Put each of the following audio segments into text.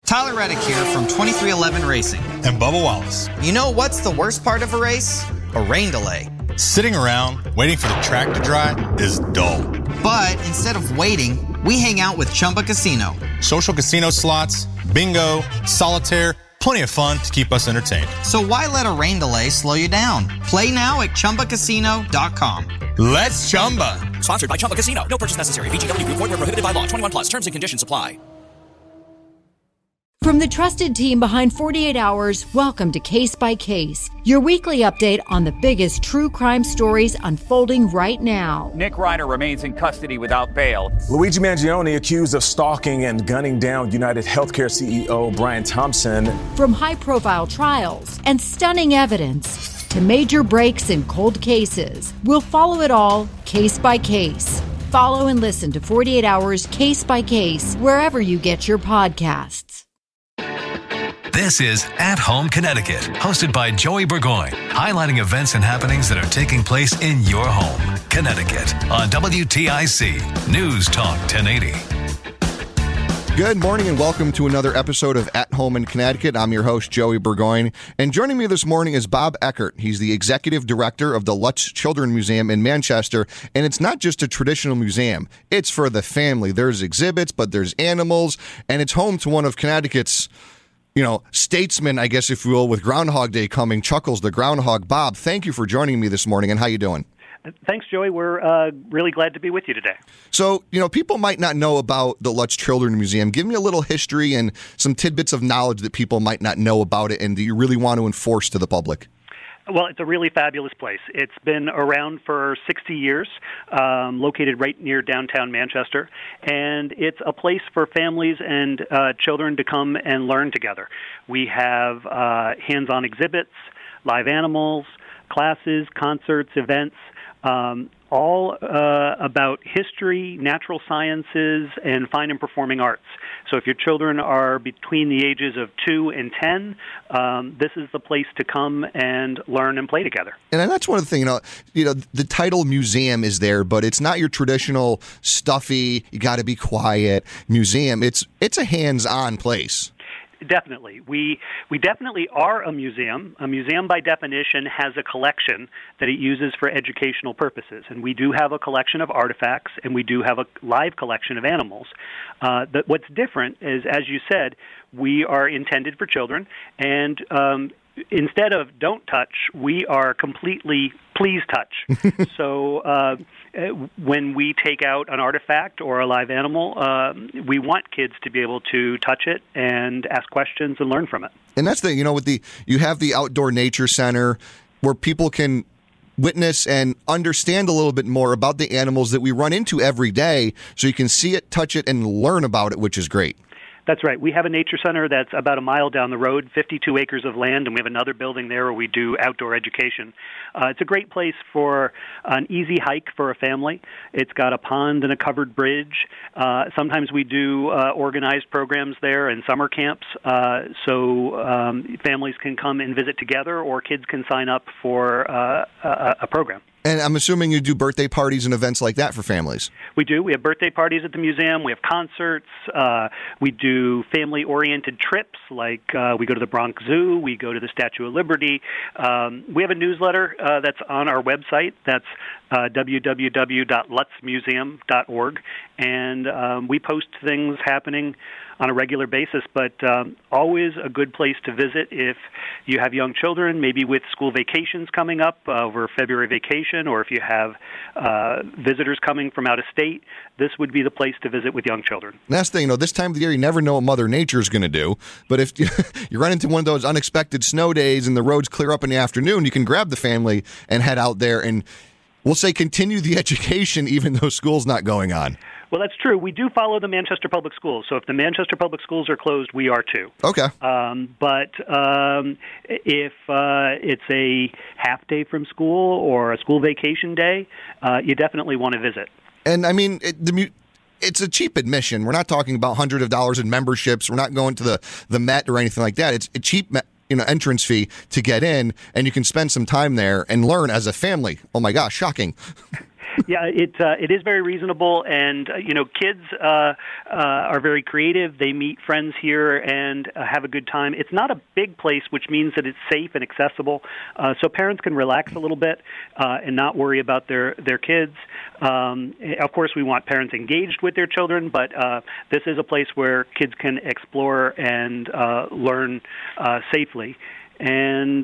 Tyler Reddick here from 2311 Racing. And Bubba Wallace. You know what's the worst part of a race? A rain delay. Sitting around waiting for the track to dry is dull. But instead of waiting, we hang out with Chumba Casino. Social casino slots, bingo, solitaire, plenty of fun to keep us entertained. So why let a rain delay slow you down? Play now at ChumbaCasino.com. Let's Chumba. Sponsored by Chumba Casino. No purchase necessary. VGW Group. Void where prohibited by law. 21 plus. Terms and conditions apply. From the trusted team behind 48 Hours, welcome to Case by Case, your weekly update on the biggest true crime stories unfolding right now. Nick Ryder remains in custody without bail. Luigi Mangione accused of stalking and gunning down United Healthcare CEO Brian Thompson. From high-profile trials and stunning evidence to major breaks in cold cases, we'll follow it all case by case. Follow and listen to 48 Hours Case by Case wherever you get your podcasts. This is At Home Connecticut, hosted by Joey Burgoyne, highlighting events and happenings that are taking place in your home, Connecticut, on WTIC News Talk 1080. Good morning and welcome to another episode of At Home in Connecticut. I'm your host, Joey Burgoyne, and joining me this morning is Bob Eckert. He's the executive director of the Lutz Children's Museum in Manchester, and it's not just a traditional museum. It's for the family. There's exhibits, but there's animals, and it's home to one of Connecticut's statesmen, I guess, if you will, with Groundhog Day coming, Chuckles the Groundhog. Bob, thank you for joining me this morning, and how you doing? Thanks, Joey. We're really glad to be with you today. So, people might not know about the Lutz Children's Museum. Give me a little history and some tidbits of knowledge that people might not know about it and that you really want to enforce to the public. Well, it's a really fabulous place. It's been around for 60 years, located right near downtown Manchester, and it's a place for families and children to come and learn together. We have hands-on exhibits, live animals, classes, concerts, events, all about history, natural sciences, and fine and performing arts. So if your children are between the ages of 2 and 10, this is the place to come and learn and play together. And that's one of the things, the title museum is there, but it's not your traditional stuffy, you got to be quiet museum. It's a hands-on place. Definitely. We definitely are a museum. A museum, by definition, has a collection that it uses for educational purposes. And we do have a collection of artifacts, and we do have a live collection of animals. But what's different is, as you said, we are intended for children, and instead of don't touch, we are completely please touch. So when we take out an artifact or a live animal, we want kids to be able to touch it and ask questions and learn from it. And that's the, you have the Outdoor Nature Center where people can witness and understand a little bit more about the animals that we run into every day, so you can see it, touch it, and learn about it, which is great. That's right. We have a nature center that's about a mile down the road, 52 acres of land, and we have another building there where we do outdoor education. It's a great place for an easy hike for a family. It's got a pond and a covered bridge. Sometimes we do organized programs there and summer camps, so families can come and visit together, or kids can sign up for a program. And I'm assuming you do birthday parties and events like that for families. We do. We have birthday parties at the museum. We have concerts. We do family-oriented trips, like we go to the Bronx Zoo. We go to the Statue of Liberty. We have a newsletter that's on our website. That's www.lutzmuseum.org. And we post things happening on a regular basis, but always a good place to visit if you have young children, maybe with school vacations coming up over February vacation, or if you have visitors coming from out of state, this would be the place to visit with young children. And that's the thing, this time of the year, you never know what Mother Nature is going to do, but if you run into one of those unexpected snow days and the roads clear up in the afternoon, you can grab the family and head out there and, we'll say, continue the education even though school's not going on. Well, that's true. We do follow the Manchester Public Schools. So if the Manchester Public Schools are closed, we are too. Okay. But if it's a half day from school or a school vacation day, you definitely want to visit. And, I mean, it's a cheap admission. We're not talking about hundreds of dollars in memberships. We're not going to the Met or anything like that. It's a cheap entrance fee to get in, and you can spend some time there and learn as a family. Oh, my gosh, shocking. Yeah, it is very reasonable, and kids are very creative. They meet friends here and have a good time. It's not a big place, which means that it's safe and accessible, so parents can relax a little bit and not worry about their kids. Of course, we want parents engaged with their children, but this is a place where kids can explore and learn safely. And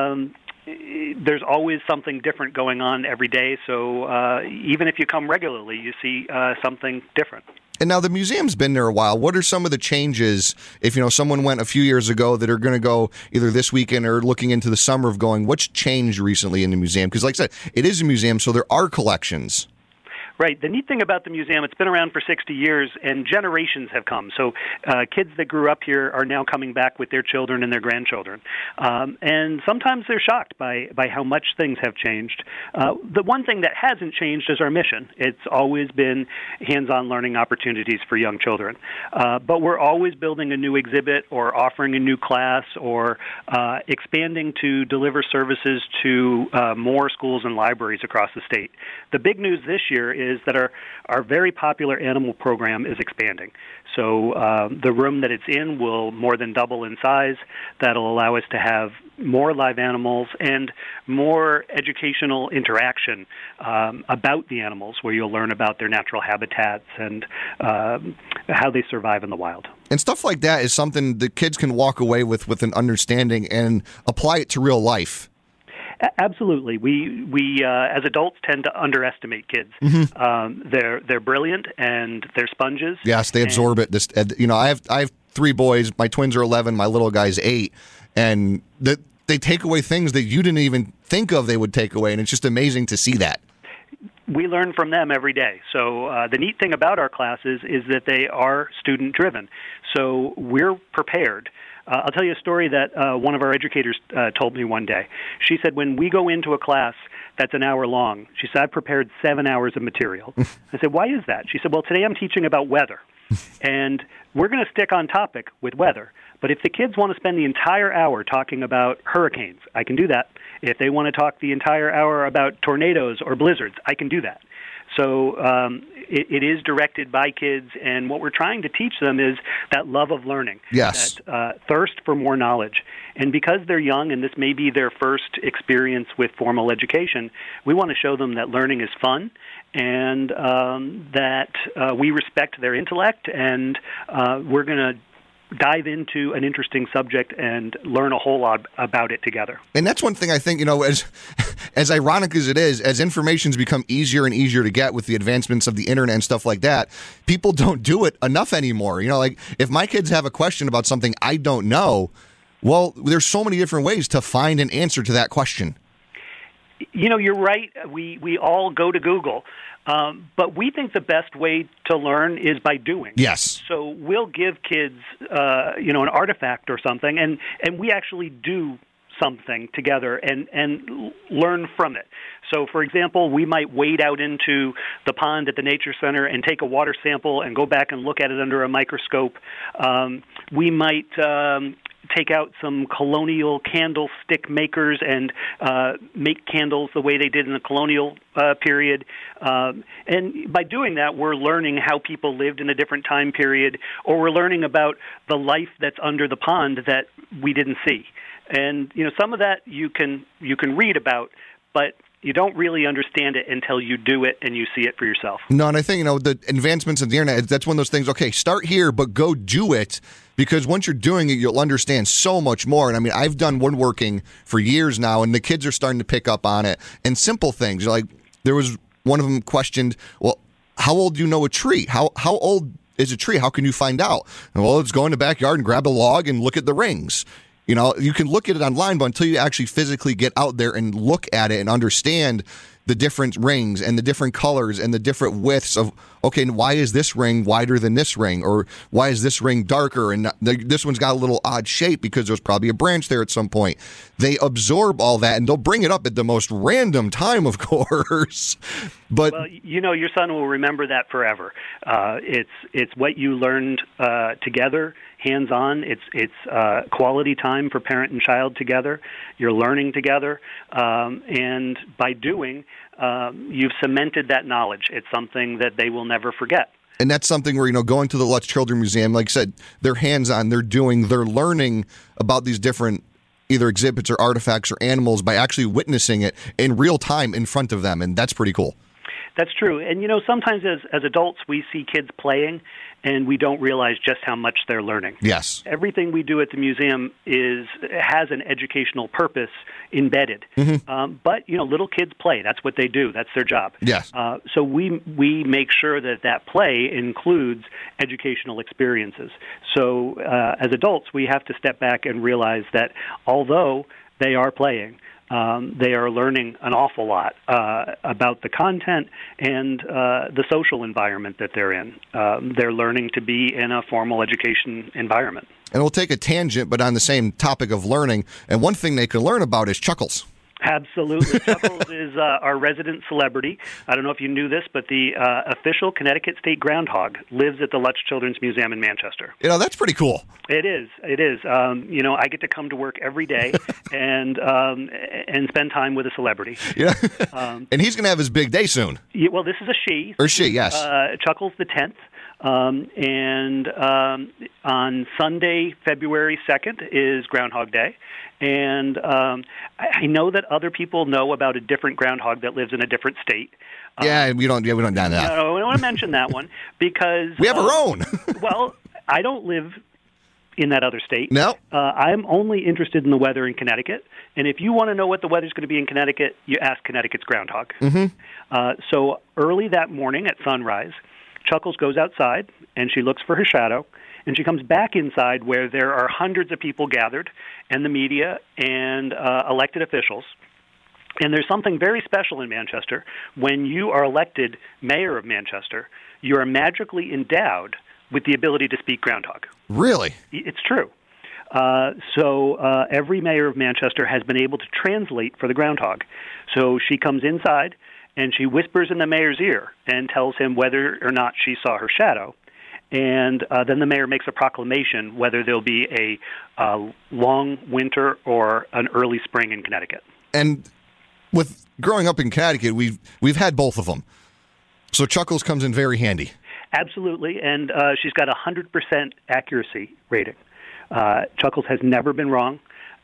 there's always something different going on every day, so even if you come regularly, you see something different. And now the museum's been there a while. What are some of the changes, if someone went a few years ago, that are going to go either this weekend or looking into the summer of going, what's changed recently in the museum? Because like I said, it is a museum, so there are collections. Right. The neat thing about the museum, it's been around for 60 years, and generations have come. So kids that grew up here are now coming back with their children and their grandchildren. And sometimes they're shocked by how much things have changed. The one thing that hasn't changed is our mission. It's always been hands-on learning opportunities for young children. But we're always building a new exhibit or offering a new class or expanding to deliver services to more schools and libraries across the state. The big news this year is that our very popular animal program is expanding. So the room that it's in will more than double in size. That'll allow us to have more live animals and more educational interaction about the animals, where you'll learn about their natural habitats and how they survive in the wild. And stuff like that is something the kids can walk away with an understanding and apply it to real life. Absolutely. We as adults tend to underestimate kids. Mm-hmm. They're brilliant and they're sponges. Yes, they absorb it. I have 3 boys. My twins are 11. My little guy's 8, and they take away things that you didn't even think of they would take away, and it's just amazing to see that. We learn from them every day. So the neat thing about our classes is that they are student-driven. So we're prepared. I'll tell you a story that one of our educators told me one day. She said, when we go into a class that's an hour long, she said, I've prepared 7 hours of material. I said, why is that? She said, well, today I'm teaching about weather, and we're going to stick on topic with weather. But if the kids want to spend the entire hour talking about hurricanes, I can do that. If they want to talk the entire hour about tornadoes or blizzards, I can do that. So it is directed by kids, and what we're trying to teach them is that love of learning, yes, that thirst for more knowledge. And because they're young and this may be their first experience with formal education, we want to show them that learning is fun and that we respect their intellect, and we're going to dive into an interesting subject and learn a whole lot about it together. And that's one thing I think, as ironic as it is, as information's become easier and easier to get with the advancements of the internet and stuff like that, people don't do it enough anymore. Like if my kids have a question about something I don't know, well, there's so many different ways to find an answer to that question. You're right. We all go to Google. But we think the best way to learn is by doing. Yes. So we'll give kids, an artifact or something, and we actually do something together and learn from it. So, for example, we might wade out into the pond at the Nature Center and take a water sample and go back and look at it under a microscope. We might take out some colonial candlestick makers and make candles the way they did in the colonial period. And by doing that, we're learning how people lived in a different time period, or we're learning about the life that's under the pond that we didn't see. And some of that you can read about, but you don't really understand it until you do it and you see it for yourself. No, and I think, the advancements of the internet, that's one of those things, okay, start here, but go do it, because once you're doing it, you'll understand so much more. And I've done woodworking for years now, and the kids are starting to pick up on it. And simple things, like there was one of them questioned, well, how old do you know a tree? How old is a tree? How can you find out? And, well, let's go in the backyard and grab a log and look at the rings. You can look at it online, but until you actually physically get out there and look at it and understand the different rings and the different colors and the different widths of, okay, why is this ring wider than this ring? Or why is this ring darker? And this one's got a little odd shape because there's probably a branch there at some point. They absorb all that, and they'll bring it up at the most random time, of course. But well, your son will remember that forever. It's what you learned together. hands-on. It's quality time for parent and child together. You're learning together, and by doing, you've cemented that knowledge. It's something that they will never forget. And that's something where, going to the Lutz Children's Museum, like I said, they're hands-on, they're learning about these different either exhibits or artifacts or animals by actually witnessing it in real time in front of them, and that's pretty cool. That's true. And, sometimes as adults, we see kids playing, and we don't realize just how much they're learning. Yes. Everything we do at the museum has an educational purpose embedded. Mm-hmm. But, little kids play. That's what they do. That's their job. Yes. So we make sure that play includes educational experiences. So as adults, we have to step back and realize that although they are playing, they are learning an awful lot about the content and the social environment that they're in. They're learning to be in a formal education environment. And we'll take a tangent, but on the same topic of learning. And one thing they can learn about is Chuckles. Absolutely. Chuckles is our resident celebrity. I don't know if you knew this, but the official Connecticut State groundhog lives at the Lutz Children's Museum in Manchester. That's pretty cool. It is. It is. I get to come to work every day and spend time with a celebrity. Yeah. And he's going to have his big day soon. Yeah, well, this is a she. Or she, yes. Chuckles the 10th. And on Sunday, February 2nd, is Groundhog Day. And I know that other people know about a different groundhog that lives in a different state. We don't down that. No, I don't want to mention that one because we have our own. Well, I don't live in that other state. No. I'm only interested in the weather in Connecticut. And if you want to know what the weather's going to be in Connecticut, you ask Connecticut's groundhog. Mm-hmm. So early that morning at sunrise, Chuckles goes outside, and she looks for her shadow, and she comes back inside where there are hundreds of people gathered, and the media and elected officials. And there's something very special in Manchester. When you are elected mayor of Manchester, you are magically endowed with the ability to speak groundhog. Really? It's true. So every mayor of Manchester has been able to translate for the groundhog. So she comes inside, and she whispers in the mayor's ear and tells him whether or not she saw her shadow. And then the mayor makes a proclamation whether there'll be a long winter or an early spring in Connecticut. And with growing up in Connecticut, we've had both of them. So Chuckles comes in very handy. Absolutely, and she's got a 100% accuracy rating. Chuckles has never been wrong.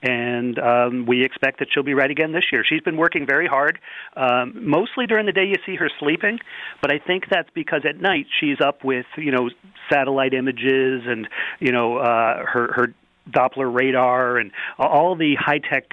And we expect that she'll be right again this year. She's been working very hard. Mostly during the day you see her sleeping, but I think that's because at night she's up with, satellite images and, her Doppler radar and all the high-tech,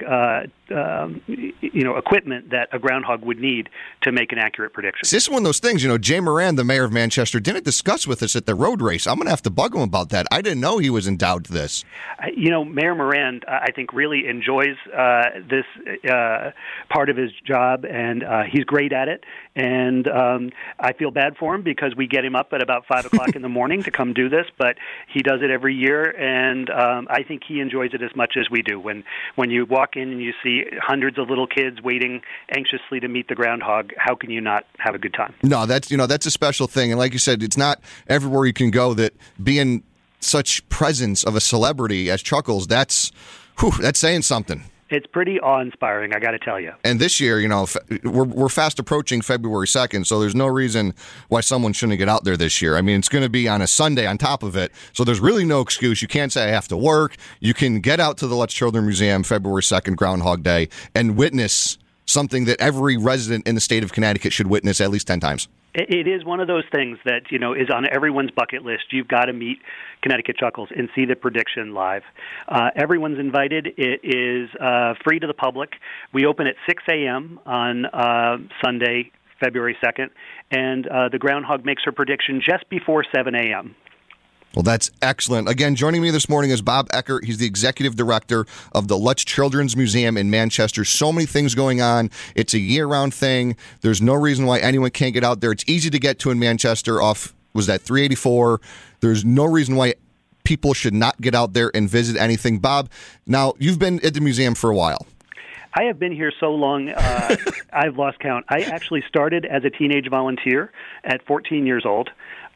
equipment that a groundhog would need to make an accurate prediction. This is one of those things, Jay Moran, the mayor of Manchester, didn't discuss with us at the road race. I'm going to have to bug him about that. I didn't know he was endowed to this. Mayor Moran, I think, really enjoys this part of his job, and he's great at it. And I feel bad for him because we get him up at about 5 o'clock in the morning to come do this, but he does it every year, and I think he enjoys it as much as we do. When you walk in and you see hundreds of little kids waiting anxiously to meet the groundhog, how can you not have a good time? No, that's a special thing, and like you said, it's not everywhere you can go that being such presence of a celebrity as Chuckles, that's saying something. It's pretty awe-inspiring, I got to tell you. And this year, we're fast approaching February 2nd, so there's no reason why someone shouldn't get out there this year. I mean, it's going to be on a Sunday on top of it, so there's really no excuse. You can't say I have to work. You can get out to the Lutz Children's Museum February 2nd, Groundhog Day, and witness something that every resident in the state of Connecticut should witness at least 10 times. It is one of those things that, is on everyone's bucket list. You've got to meet Connecticut Chuckles and see the prediction live. Everyone's invited. It is free to the public. We open at 6 a.m. on Sunday, February 2nd, and the groundhog makes her prediction just before 7 a.m. Well, that's excellent. Again, joining me this morning is Bob Eckert. He's the executive director of the Lutz Children's Museum in Manchester. So many things going on. It's a year-round thing. There's no reason why anyone can't get out there. It's easy to get to in Manchester off, was that 384? There's no reason why people should not get out there and visit anything. Bob, now, you've been at the museum for a while. I have been here so long, I've lost count. I actually started as a teenage volunteer at 14 years old,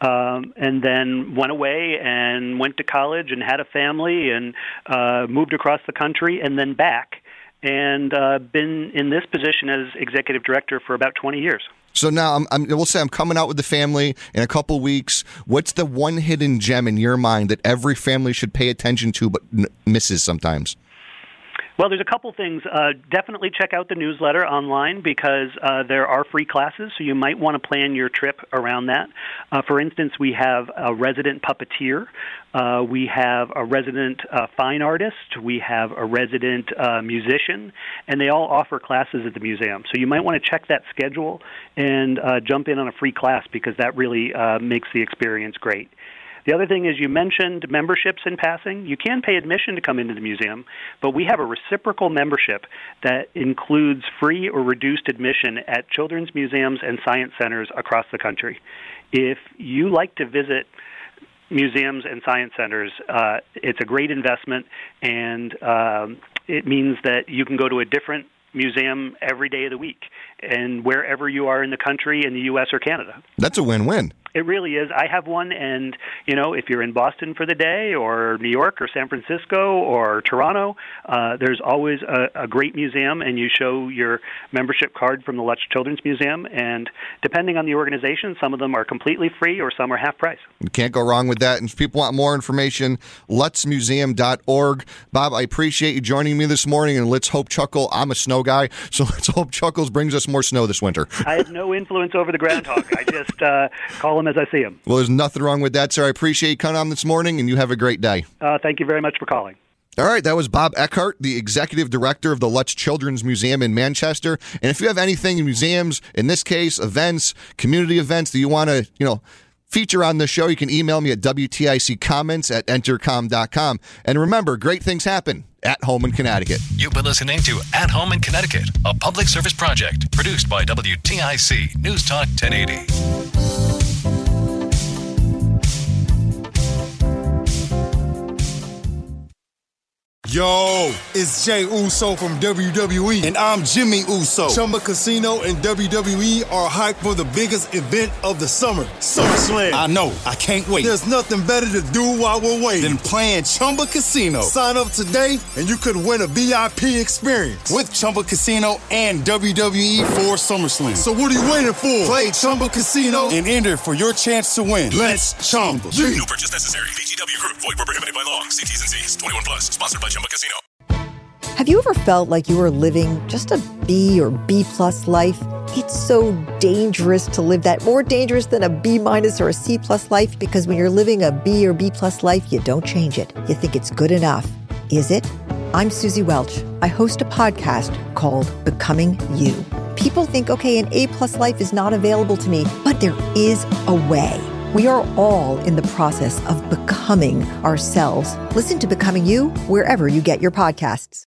and then went away and went to college and had a family and moved across the country and then back, and been in this position as executive director for about 20 years. So now, we'll say I'm coming out with the family in a couple weeks. What's the one hidden gem in your mind that every family should pay attention to but misses sometimes? Well, there's a couple things. Definitely check out the newsletter online because there are free classes, so you might want to plan your trip around that. For instance, we have a resident puppeteer. We have a resident fine artist. We have a resident musician, and they all offer classes at the museum. So you might want to check that schedule and jump in on a free class because that really makes the experience great. The other thing is you mentioned memberships in passing. You can pay admission to come into the museum, but we have a reciprocal membership that includes free or reduced admission at children's museums and science centers across the country. If you like to visit museums and science centers, it's a great investment, and it means that you can go to a different museum every day of the week and wherever you are in the country, in the U.S. or Canada. That's a win-win. It really is. I have one, and, if you're in Boston for the day or New York or San Francisco or Toronto, there's always a great museum, and you show your membership card from the Lutz Children's Museum, and depending on the organization, some of them are completely free or some are half price. You can't go wrong with that. And if people want more information, lutzmuseum.org. Bob, I appreciate you joining me this morning, and let's hope Chuckle, I'm a snow guy, so let's hope Chuckles brings us more snow this winter. I have no influence over the groundhog. I just call them as I see them. Well, there's nothing wrong with that, sir. I appreciate you coming on this morning, and you have a great day. Thank you very much for calling. All right, that was Bob Eckhart, the executive director of the Lutz Children's Museum in Manchester. And if you have anything in museums, in this case, events, community events that you want to, feature on the show, you can email me at WTICcomments@entercom.com. And remember, great things happen at home in Connecticut. You've been listening to At Home in Connecticut, a public service project produced by WTIC News Talk 1080. Yo, it's Jey Uso from WWE, and I'm Jimmy Uso. Chumba Casino and WWE are hyped for the biggest event of the summer, SummerSlam. I know, I can't wait. There's nothing better to do while we're waiting than playing Chumba Casino. Sign up today, and you could win a VIP experience with Chumba Casino and WWE for SummerSlam. So what are you waiting for? Play Chumba Casino and enter for your chance to win. Let's Chumba. No purchase necessary. VGW Group. Void where prohibited by law. See T's and C's. 21 plus. Sponsored by Chumba Casino. Have you ever felt like you were living just a B or B+ life? It's so dangerous to live that, more dangerous than a B- or a C+ life, because when you're living a B or B+ life, you don't change it. You think it's good enough. Is it? I'm Susie Welch. I host a podcast called Becoming You. People think, okay, an A+ life is not available to me, but there is a way. We are all in the process of becoming ourselves. Listen to Becoming You wherever you get your podcasts.